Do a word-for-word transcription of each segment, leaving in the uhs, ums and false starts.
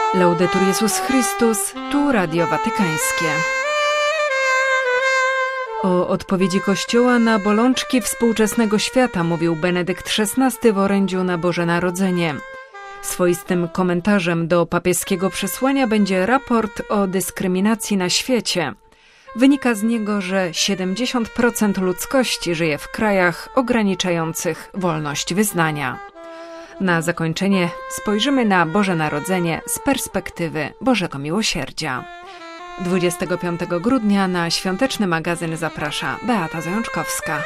Laudetur Jezus Chrystus, tu Radio Watykańskie. O odpowiedzi Kościoła na bolączki współczesnego świata mówił Benedykt szesnasty w orędziu na Boże Narodzenie. Swoistym komentarzem do papieskiego przesłania będzie raport o dyskryminacji na świecie. Wynika z niego, że siedemdziesiąt procent ludzkości żyje w krajach ograniczających wolność wyznania. Na zakończenie spojrzymy na Boże Narodzenie z perspektywy Bożego Miłosierdzia. dwudziestego piątego grudnia na świąteczny magazyn zaprasza Beata Zajączkowska.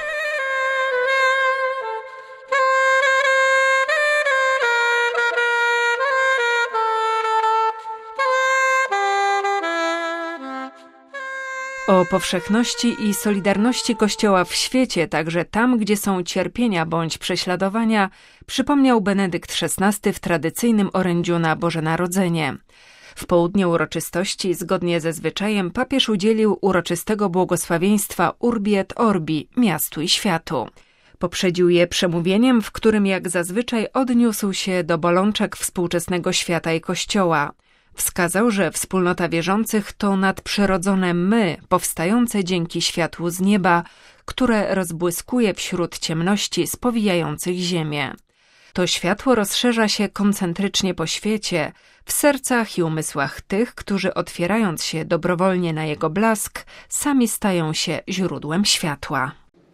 O powszechności i solidarności Kościoła w świecie, także tam, gdzie są cierpienia bądź prześladowania, przypomniał Benedykt szesnasty w tradycyjnym orędziu na Boże Narodzenie. W południe uroczystości, zgodnie ze zwyczajem, papież udzielił uroczystego błogosławieństwa Urbi et Orbi, miastu i światu. Poprzedził je przemówieniem, w którym jak zazwyczaj odniósł się do bolączek współczesnego świata i Kościoła. Wskazał, że wspólnota wierzących to nadprzyrodzone my, powstające dzięki światłu z nieba, które rozbłyskuje wśród ciemności spowijających ziemię. To światło rozszerza się koncentrycznie po świecie, w sercach i umysłach tych, którzy otwierając się dobrowolnie na jego blask, sami stają się źródłem światła.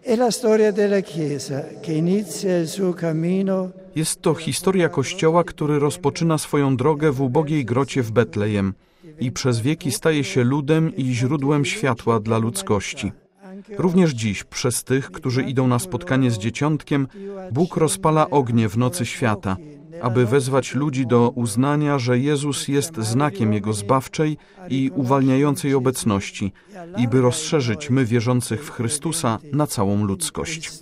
Jest to historia Kościoła, który rozpoczyna swoją drogę w ubogiej grocie w Betlejem i przez wieki staje się ludem i źródłem światła dla ludzkości. Również dziś, przez tych, którzy idą na spotkanie z Dzieciątkiem, Bóg rozpala ognie w nocy świata, aby wezwać ludzi do uznania, że Jezus jest znakiem Jego zbawczej i uwalniającej obecności i by rozszerzyć my wierzących w Chrystusa na całą ludzkość.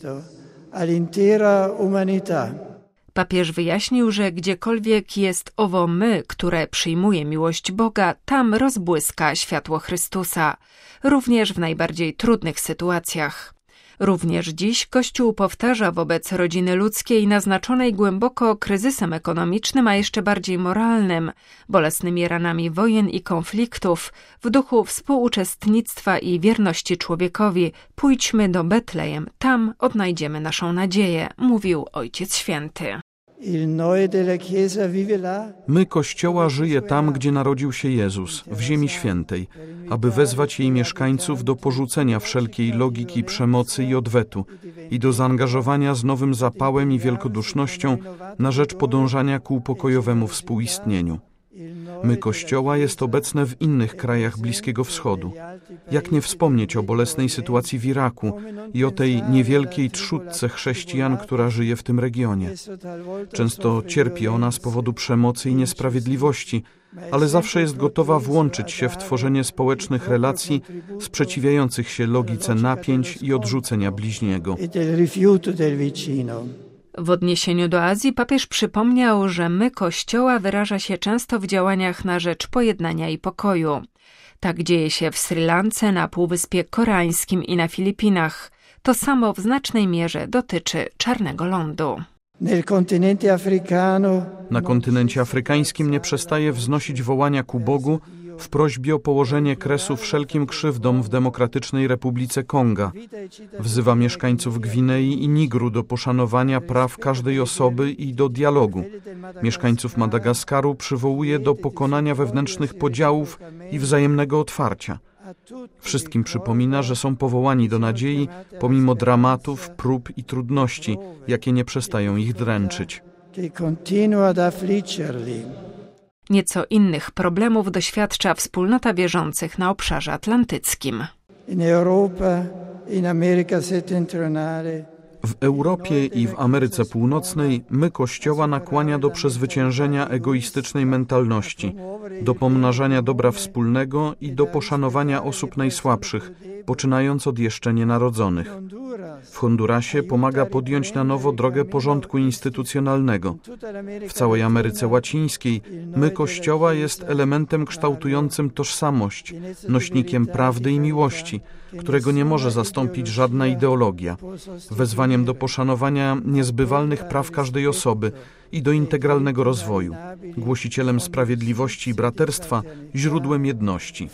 Papież wyjaśnił, że gdziekolwiek jest owo my, które przyjmuje miłość Boga, tam rozbłyska światło Chrystusa, również w najbardziej trudnych sytuacjach. Również dziś Kościół powtarza wobec rodziny ludzkiej naznaczonej głęboko kryzysem ekonomicznym, a jeszcze bardziej moralnym, bolesnymi ranami wojen i konfliktów, w duchu współuczestnictwa i wierności człowiekowi: pójdźmy do Betlejem, tam odnajdziemy naszą nadzieję, mówił Ojciec Święty. My, Kościoła, żyje tam, gdzie narodził się Jezus, w Ziemi Świętej, aby wezwać jej mieszkańców do porzucenia wszelkiej logiki przemocy i odwetu i do zaangażowania z nowym zapałem i wielkodusznością na rzecz podążania ku pokojowemu współistnieniu. My, Kościoła, jest obecne w innych krajach Bliskiego Wschodu. Jak nie wspomnieć o bolesnej sytuacji w Iraku i o tej niewielkiej trzódce chrześcijan, która żyje w tym regionie. Często cierpi ona z powodu przemocy i niesprawiedliwości, ale zawsze jest gotowa włączyć się w tworzenie społecznych relacji sprzeciwiających się logice napięć i odrzucenia bliźniego. W odniesieniu do Azji papież przypomniał, że my, Kościoła, wyraża się często w działaniach na rzecz pojednania i pokoju. Tak dzieje się w Sri Lance, na Półwyspie Koreańskim i na Filipinach. To samo w znacznej mierze dotyczy Czarnego Lądu. Na kontynencie afrykańskim nie przestaje wznosić wołania ku Bogu w prośbie o położenie kresu wszelkim krzywdom w Demokratycznej Republice Konga. Wzywa mieszkańców Gwinei i Nigru do poszanowania praw każdej osoby i do dialogu. Mieszkańców Madagaskaru przywołuje do pokonania wewnętrznych podziałów i wzajemnego otwarcia. Wszystkim przypomina, że są powołani do nadziei pomimo dramatów, prób i trudności, jakie nie przestają ich dręczyć. Nieco innych problemów doświadcza wspólnota wierzących na obszarze atlantyckim. W Europie i w Ameryce Północnej my, Kościoła, nakłania do przezwyciężenia egoistycznej mentalności, do pomnażania dobra wspólnego i do poszanowania osób najsłabszych, poczynając od jeszcze nienarodzonych. W Hondurasie pomaga podjąć na nowo drogę porządku instytucjonalnego. W całej Ameryce Łacińskiej my Kościoła jest elementem kształtującym tożsamość, nośnikiem prawdy i miłości, którego nie może zastąpić żadna ideologia, wezwaniem do poszanowania niezbywalnych praw każdej osoby i do integralnego rozwoju, głosicielem sprawiedliwości i braterstwa, źródłem jedności.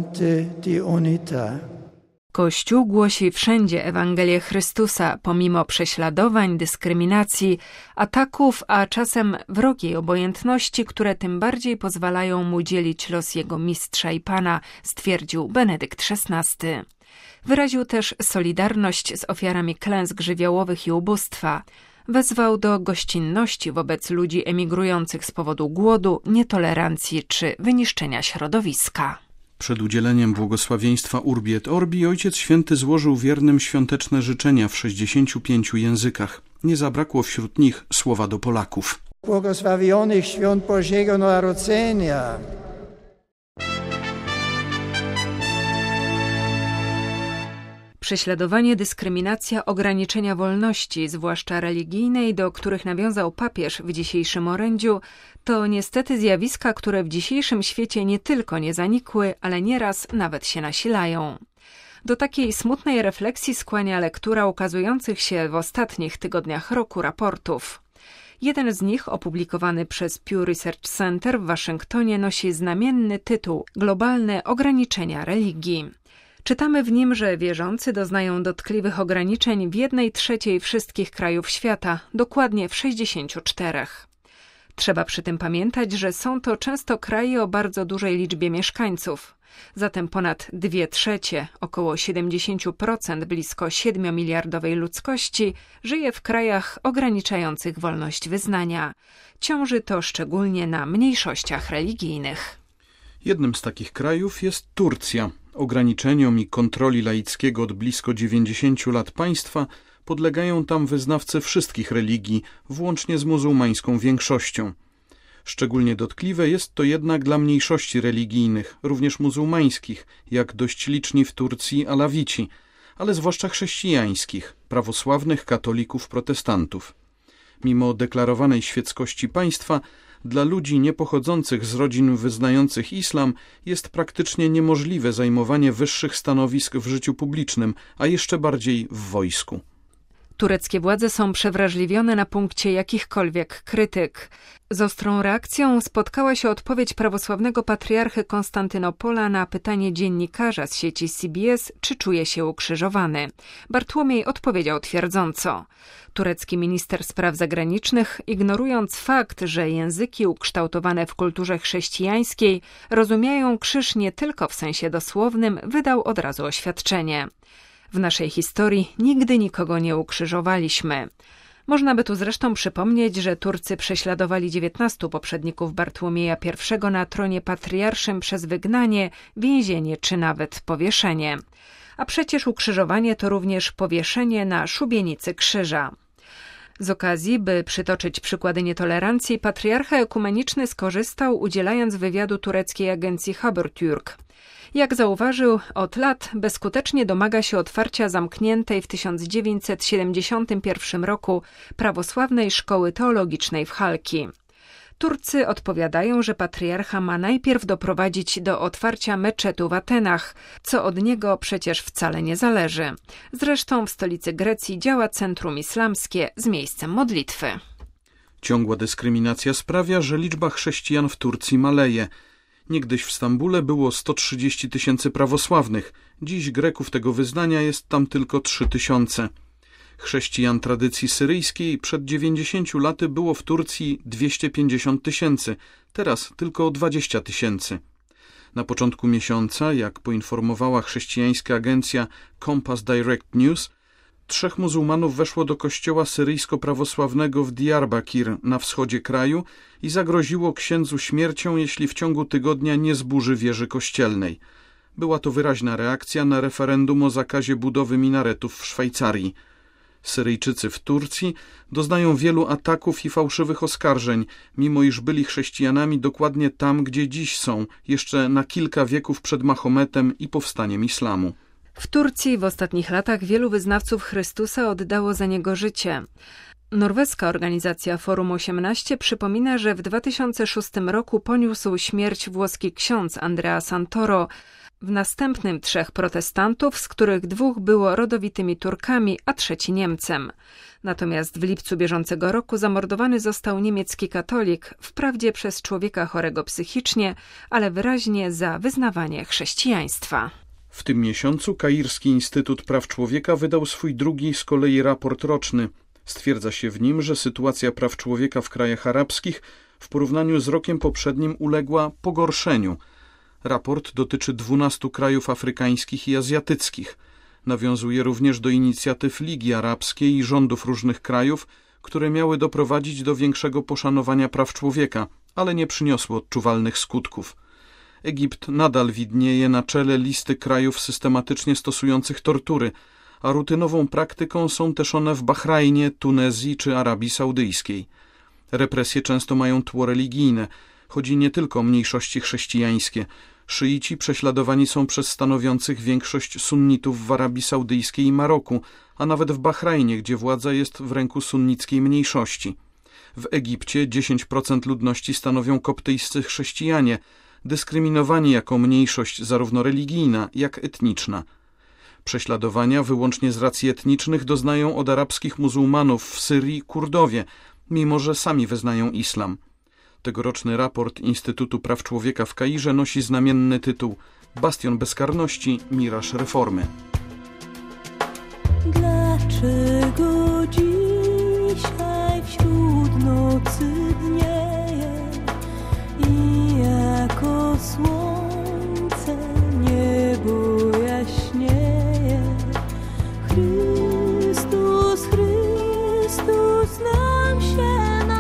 Kościół głosi wszędzie Ewangelię Chrystusa, pomimo prześladowań, dyskryminacji, ataków, a czasem wrogiej obojętności, które tym bardziej pozwalają mu dzielić los jego mistrza i pana, stwierdził Benedykt szesnasty. Wyraził też solidarność z ofiarami klęsk żywiołowych i ubóstwa. Wezwał do gościnności wobec ludzi emigrujących z powodu głodu, nietolerancji czy wyniszczenia środowiska. Przed udzieleniem błogosławieństwa Urbi et Orbi Ojciec Święty złożył wiernym świąteczne życzenia w sześćdziesięciu pięciu językach. Nie zabrakło wśród nich słowa do Polaków. Błogosławionych świąt Bożego Narodzenia. Prześladowanie, dyskryminacja, ograniczenia wolności, zwłaszcza religijnej, do których nawiązał papież w dzisiejszym orędziu, to niestety zjawiska, które w dzisiejszym świecie nie tylko nie zanikły, ale nieraz nawet się nasilają. Do takiej smutnej refleksji skłania lektura ukazujących się w ostatnich tygodniach roku raportów. Jeden z nich, opublikowany przez Pew Research Center w Waszyngtonie, nosi znamienny tytuł Globalne ograniczenia religii. Czytamy w nim, że wierzący doznają dotkliwych ograniczeń w jednej trzeciej wszystkich krajów świata, dokładnie w sześćdziesięciu czterech. Trzeba przy tym pamiętać, że są to często kraje o bardzo dużej liczbie mieszkańców. Zatem ponad dwie trzecie, około siedemdziesiąt procent blisko siedmiomiliardowej ludzkości żyje w krajach ograniczających wolność wyznania. Ciąży to szczególnie na mniejszościach religijnych. Jednym z takich krajów jest Turcja. Ograniczeniom i kontroli laickiego od blisko dziewięćdziesięciu lat państwa podlegają tam wyznawcy wszystkich religii, włącznie z muzułmańską większością. Szczególnie dotkliwe jest to jednak dla mniejszości religijnych, również muzułmańskich, jak dość liczni w Turcji alawici, ale zwłaszcza chrześcijańskich, prawosławnych, katolików, protestantów. Mimo deklarowanej świeckości państwa, dla ludzi niepochodzących z rodzin wyznających islam jest praktycznie niemożliwe zajmowanie wyższych stanowisk w życiu publicznym, a jeszcze bardziej w wojsku. Tureckie władze są przewrażliwione na punkcie jakichkolwiek krytyk. Z ostrą reakcją spotkała się odpowiedź prawosławnego patriarchy Konstantynopola na pytanie dziennikarza z sieci C B S, czy czuje się ukrzyżowany. Bartłomiej odpowiedział twierdząco. Turecki minister spraw zagranicznych, ignorując fakt, że języki ukształtowane w kulturze chrześcijańskiej rozumiają krzyż nie tylko w sensie dosłownym, wydał od razu oświadczenie. W naszej historii nigdy nikogo nie ukrzyżowaliśmy. Można by tu zresztą przypomnieć, że Turcy prześladowali dziewiętnastu poprzedników Bartłomieja I na tronie patriarszym przez wygnanie, więzienie czy nawet powieszenie. A przecież ukrzyżowanie to również powieszenie na szubienicy krzyża. Z okazji, by przytoczyć przykłady nietolerancji, patriarcha ekumeniczny skorzystał, udzielając wywiadu tureckiej agencji Habertürk. Jak zauważył, od lat bezskutecznie domaga się otwarcia zamkniętej w tysiąc dziewięćset siedemdziesiątym pierwszym roku prawosławnej szkoły teologicznej w Halki. Turcy odpowiadają, że patriarcha ma najpierw doprowadzić do otwarcia meczetu w Atenach, co od niego przecież wcale nie zależy. Zresztą w stolicy Grecji działa centrum islamskie z miejscem modlitwy. Ciągła dyskryminacja sprawia, że liczba chrześcijan w Turcji maleje. Niegdyś w Stambule było sto trzydzieści tysięcy prawosławnych, dziś Greków tego wyznania jest tam tylko trzy tysiące. Chrześcijan tradycji syryjskiej przed dziewięćdziesięcioma laty było w Turcji dwieście pięćdziesiąt tysięcy, teraz tylko dwadzieścia tysięcy. Na początku miesiąca, jak poinformowała chrześcijańska agencja Compass Direct News, trzech muzułmanów weszło do kościoła syryjsko-prawosławnego w Diyarbakir na wschodzie kraju i zagroziło księdzu śmiercią, jeśli w ciągu tygodnia nie zburzy wieży kościelnej. Była to wyraźna reakcja na referendum o zakazie budowy minaretów w Szwajcarii. Syryjczycy w Turcji doznają wielu ataków i fałszywych oskarżeń, mimo iż byli chrześcijanami dokładnie tam, gdzie dziś są, jeszcze na kilka wieków przed Mahometem i powstaniem islamu. W Turcji w ostatnich latach wielu wyznawców Chrystusa oddało za niego życie. Norweska organizacja Forum osiemnaście przypomina, że w dwa tysiące szóstym roku poniósł śmierć włoski ksiądz Andrea Santoro, w następnym trzech protestantów, z których dwóch było rodowitymi Turkami, a trzeci Niemcem. Natomiast w lipcu bieżącego roku zamordowany został niemiecki katolik, wprawdzie przez człowieka chorego psychicznie, ale wyraźnie za wyznawanie chrześcijaństwa. W tym miesiącu Kairski Instytut Praw Człowieka wydał swój drugi z kolei raport roczny. Stwierdza się w nim, że sytuacja praw człowieka w krajach arabskich w porównaniu z rokiem poprzednim uległa pogorszeniu. Raport dotyczy dwunastu krajów afrykańskich i azjatyckich. Nawiązuje również do inicjatyw Ligi Arabskiej i rządów różnych krajów, które miały doprowadzić do większego poszanowania praw człowieka, ale nie przyniosły odczuwalnych skutków. Egipt nadal widnieje na czele listy krajów systematycznie stosujących tortury, a rutynową praktyką są też one w Bahrajnie, Tunezji czy Arabii Saudyjskiej. Represje często mają tło religijne. Chodzi nie tylko o mniejszości chrześcijańskie. Szyici prześladowani są przez stanowiących większość sunnitów w Arabii Saudyjskiej i Maroku, a nawet w Bahrajnie, gdzie władza jest w ręku sunnickiej mniejszości. W Egipcie dziesięć procent ludności stanowią koptyjscy chrześcijanie, dyskryminowani jako mniejszość zarówno religijna, jak etniczna. Prześladowania wyłącznie z racji etnicznych doznają od arabskich muzułmanów w Syrii Kurdowie, mimo że sami wyznają islam. Tegoroczny raport Instytutu Praw Człowieka w Kairze nosi znamienny tytuł Bastion bezkarności, miraż reformy. Dlaczego dzisiaj wśród nocy dnieje i jako słońce niebo jaśnieje? Chrystus, Chrystus nam się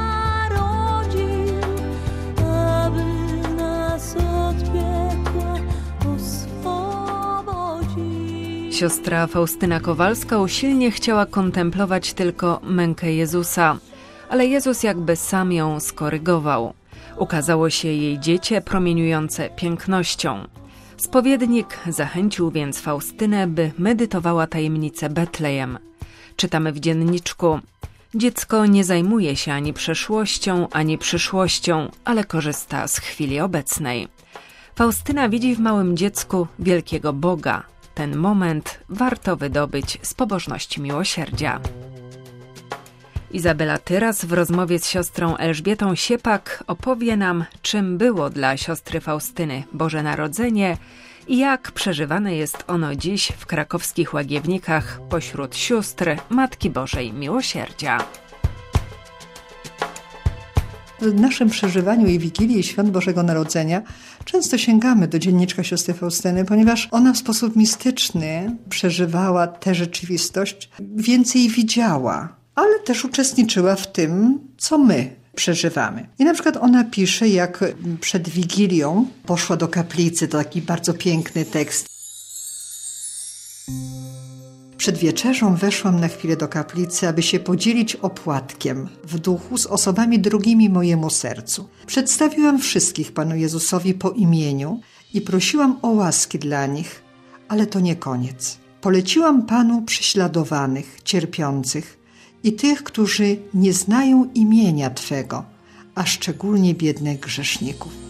Siostra Faustyna Kowalska usilnie chciała kontemplować tylko mękę Jezusa, ale Jezus jakby sam ją skorygował. Ukazało się jej dziecię promieniujące pięknością. Spowiednik zachęcił więc Faustynę, by medytowała tajemnicę Betlejem. Czytamy w dzienniczku: dziecko nie zajmuje się ani przeszłością, ani przyszłością, ale korzysta z chwili obecnej. Faustyna widzi w małym dziecku wielkiego Boga. Ten moment warto wydobyć z pobożności miłosierdzia. Izabela Tyras w rozmowie z siostrą Elżbietą Siepak opowie nam, czym było dla siostry Faustyny Boże Narodzenie i jak przeżywane jest ono dziś w krakowskich Łagiewnikach pośród sióstr Matki Bożej Miłosierdzia. W naszym przeżywaniu i Wigilii i Świąt Bożego Narodzenia często sięgamy do dzienniczka siostry Faustyny, ponieważ ona w sposób mistyczny przeżywała tę rzeczywistość, więcej widziała, ale też uczestniczyła w tym, co my przeżywamy. I na przykład ona pisze, jak przed Wigilią poszła do kaplicy, to taki bardzo piękny tekst. Przed wieczerzą weszłam na chwilę do kaplicy, aby się podzielić opłatkiem w duchu z osobami drugimi mojemu sercu. Przedstawiłam wszystkich Panu Jezusowi po imieniu i prosiłam o łaski dla nich, ale to nie koniec. Poleciłam Panu prześladowanych, cierpiących i tych, którzy nie znają imienia Twego, a szczególnie biednych grzeszników.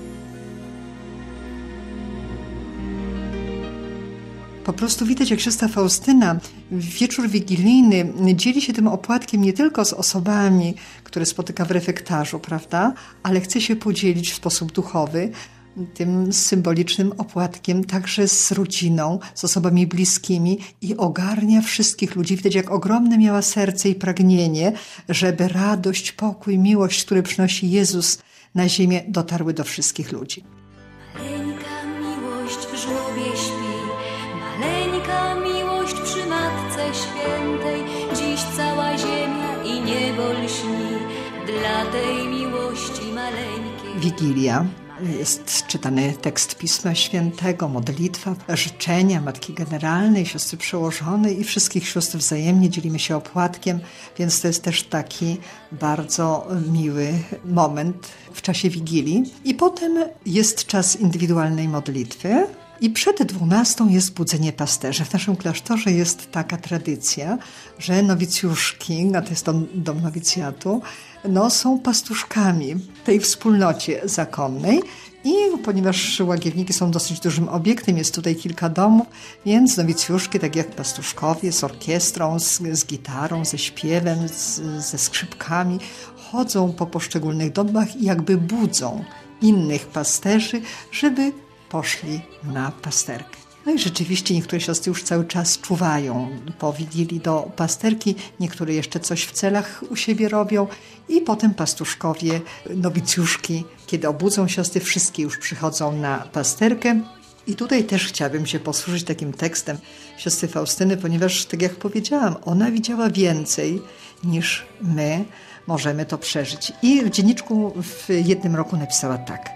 Po prostu widać, jak siostra Faustyna w wieczór wigilijny dzieli się tym opłatkiem nie tylko z osobami, które spotyka w refektarzu, prawda, ale chce się podzielić w sposób duchowy tym symbolicznym opłatkiem także z rodziną, z osobami bliskimi i ogarnia wszystkich ludzi. Widać, jak ogromne miała serce i pragnienie, żeby radość, pokój, miłość, które przynosi Jezus na ziemię, dotarły do wszystkich ludzi. Maleńka miłość w żłobie śpi, maleńka miłość przy Matce Świętej. Dziś cała ziemia i niebo lśni dla tej miłości maleńkiej. Wigilia. Jest czytany tekst Pisma Świętego, modlitwa, życzenia Matki Generalnej, siostry przełożonej i wszystkich sióstr wzajemnie dzielimy się opłatkiem, więc to jest też taki bardzo miły moment w czasie Wigilii. I potem jest czas indywidualnej modlitwy I przed dwunastą jest budzenie pasterzy. W naszym klasztorze jest taka tradycja, że nowicjuszki, a to jest dom, dom nowicjatu, no, są pastuszkami w tej wspólnocie zakonnej. I ponieważ Łagiewniki są dosyć dużym obiektem, jest tutaj kilka domów, więc nowicjuszki, tak jak pastuszkowie, z orkiestrą, z, z gitarą, ze śpiewem, z, ze skrzypkami, chodzą po poszczególnych domach i jakby budzą innych pasterzy, żeby poszli na pasterkę. No i rzeczywiście niektóre siostry już cały czas czuwają po Wigilii do pasterki, niektóre jeszcze coś w celach u siebie robią i potem pastuszkowie, nowicjuszki, kiedy obudzą siostry, wszystkie już przychodzą na pasterkę. I tutaj też chciałabym się posłużyć takim tekstem siostry Faustyny, ponieważ, tak jak powiedziałam, ona widziała więcej niż my możemy to przeżyć. I w dzienniczku w jednym roku napisała tak.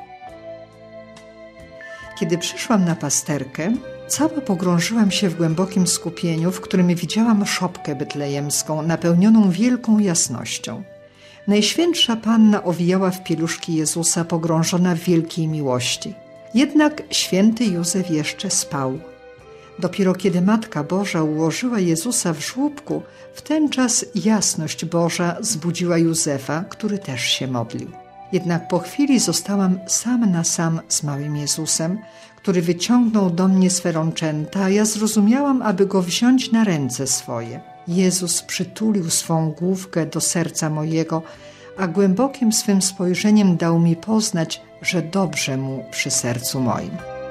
Kiedy przyszłam na pasterkę, cała pogrążyłam się w głębokim skupieniu, w którym widziałam szopkę betlejemską, napełnioną wielką jasnością. Najświętsza Panna owijała w pieluszki Jezusa, pogrążona w wielkiej miłości. Jednak święty Józef jeszcze spał. Dopiero kiedy Matka Boża ułożyła Jezusa w żłóbku, w ten czas jasność Boża zbudziła Józefa, który też się modlił. Jednak po chwili zostałam sam na sam z małym Jezusem, który wyciągnął do mnie swe rączęta, a ja zrozumiałam, aby go wziąć na ręce swoje. Jezus przytulił swą główkę do serca mojego, a głębokim swym spojrzeniem dał mi poznać, że dobrze mu przy sercu moim.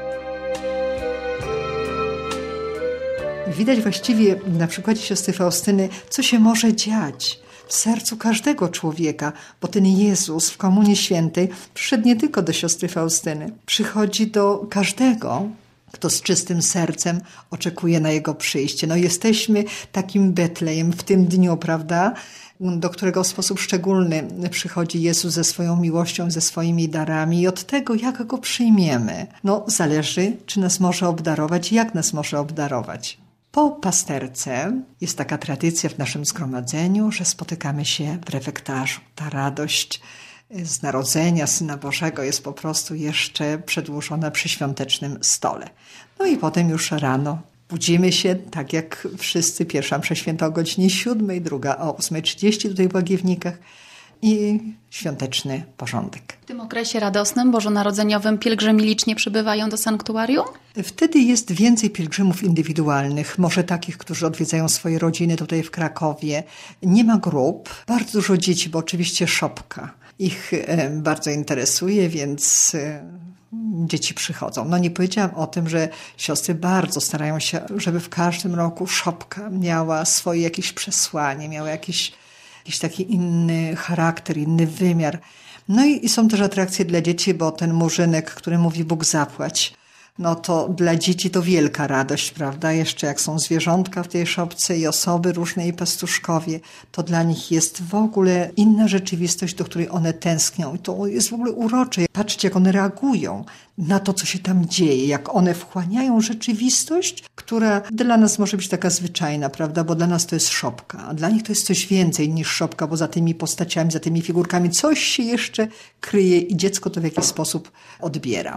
Widać właściwie na przykładzie siostry Faustyny, co się może dziać w sercu każdego człowieka, bo ten Jezus w Komunii Świętej przyszedł nie tylko do siostry Faustyny, przychodzi do każdego, kto z czystym sercem oczekuje na Jego przyjście. No jesteśmy takim Betlejem w tym dniu, prawda, do którego w sposób szczególny przychodzi Jezus ze swoją miłością, ze swoimi darami i od tego, jak Go przyjmiemy, no zależy, czy nas może obdarować i jak nas może obdarować. Po pasterce jest taka tradycja w naszym zgromadzeniu, że spotykamy się w refektarzu. Ta radość z narodzenia Syna Bożego jest po prostu jeszcze przedłużona przy świątecznym stole. No i potem już rano budzimy się, tak jak wszyscy, pierwsza msza święta o godzinie siódmej, druga o ósmej trzydzieści tutaj w Łagiewnikach i świąteczny porządek. W tym okresie radosnym, bożonarodzeniowym pielgrzymi licznie przybywają do sanktuarium? Wtedy jest więcej pielgrzymów indywidualnych, może takich, którzy odwiedzają swoje rodziny tutaj w Krakowie. Nie ma grup, bardzo dużo dzieci, bo oczywiście szopka ich bardzo interesuje, więc dzieci przychodzą. No nie powiedziałam o tym, że siostry bardzo starają się, żeby w każdym roku szopka miała swoje jakieś przesłanie, miała jakieś jakiś taki inny charakter, inny wymiar. No i, i są też atrakcje dla dzieci, bo ten murzynek, który mówi Bóg zapłać, no to dla dzieci to wielka radość, prawda? Jeszcze jak są zwierzątka w tej szopce i osoby różne i pastuszkowie, to dla nich jest w ogóle inna rzeczywistość, do której one tęsknią. I to jest w ogóle urocze. Patrzcie, jak one reagują na to, co się tam dzieje, jak one wchłaniają rzeczywistość, która dla nas może być taka zwyczajna, prawda? Bo dla nas to jest szopka, a dla nich to jest coś więcej niż szopka, bo za tymi postaciami, za tymi figurkami coś się jeszcze kryje i dziecko to w jakiś sposób odbiera.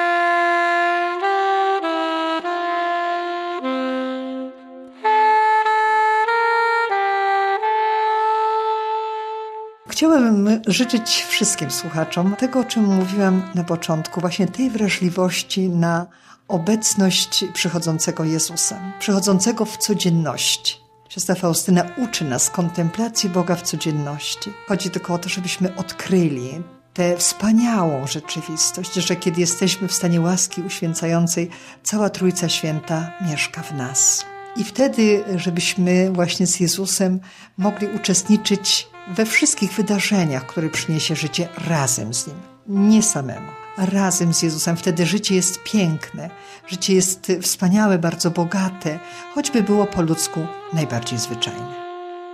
Chciałabym życzyć wszystkim słuchaczom tego, o czym mówiłam na początku, właśnie tej wrażliwości na obecność przychodzącego Jezusa, przychodzącego w codzienności. Siostra Faustyna uczy nas kontemplacji Boga w codzienności. Chodzi tylko o to, żebyśmy odkryli tę wspaniałą rzeczywistość, że kiedy jesteśmy w stanie łaski uświęcającej, cała Trójca Święta mieszka w nas. I wtedy, żebyśmy właśnie z Jezusem mogli uczestniczyć we wszystkich wydarzeniach, które przyniesie życie razem z Nim, nie samemu, razem z Jezusem. Wtedy życie jest piękne, życie jest wspaniałe, bardzo bogate, choćby było po ludzku najbardziej zwyczajne.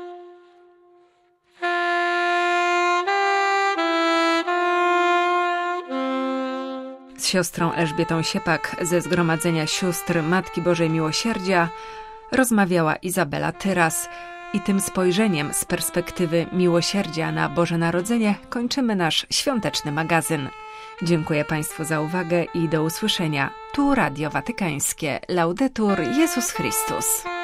Z siostrą Elżbietą Siepak ze Zgromadzenia Sióstr Matki Bożej Miłosierdzia rozmawiała Izabela Tyras. I tym spojrzeniem z perspektywy miłosierdzia na Boże Narodzenie kończymy nasz świąteczny magazyn. Dziękuję Państwu za uwagę i do usłyszenia. Tu Radio Watykańskie. Laudetur Jezus Chrystus.